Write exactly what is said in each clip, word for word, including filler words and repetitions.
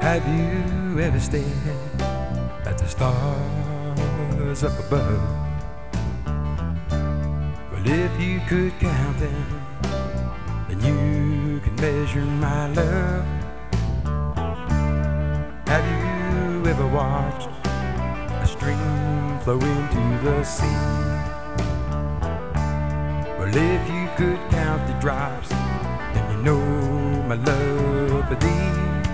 Have you ever stared at the stars up above? Well, if you could count them, then you can measure my love. Have you ever watched a stream flow into the sea? Well, if you could count the drops, then you know my love for thee.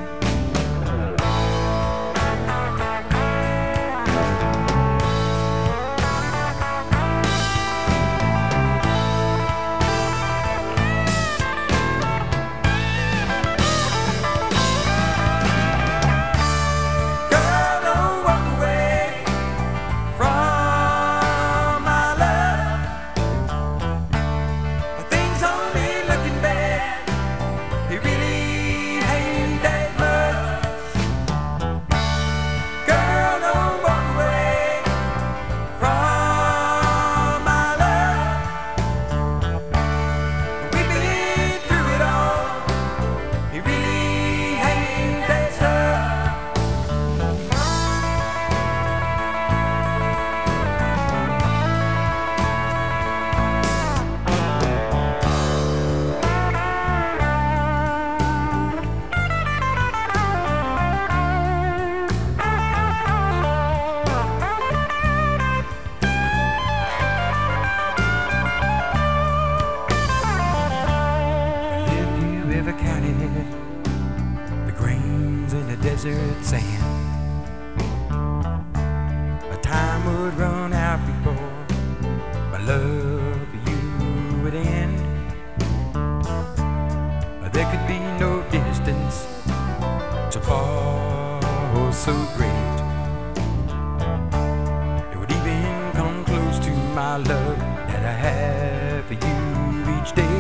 Desert sand, a time would run out before my love for you would end. There could be no distance so far or so great it would even come close to my love that I have for you each day.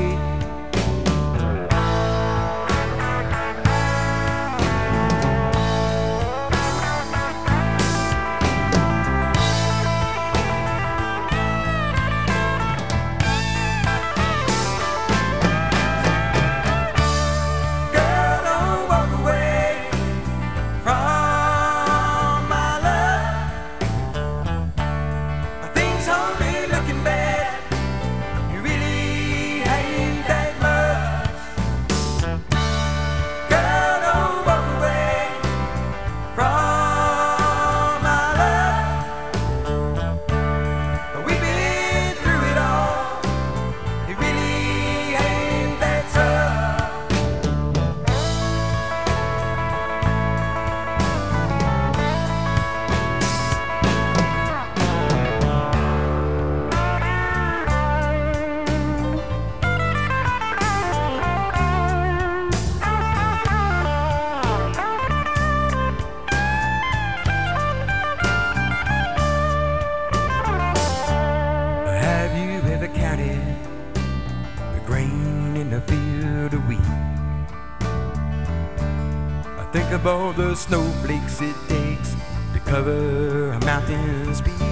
Think of all the snowflakes it takes to cover a mountain's peak.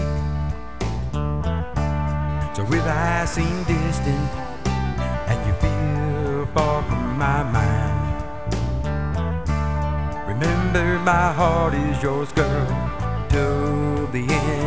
So if I seem distant and you feel far from my mind, remember my heart is yours, girl, till the end.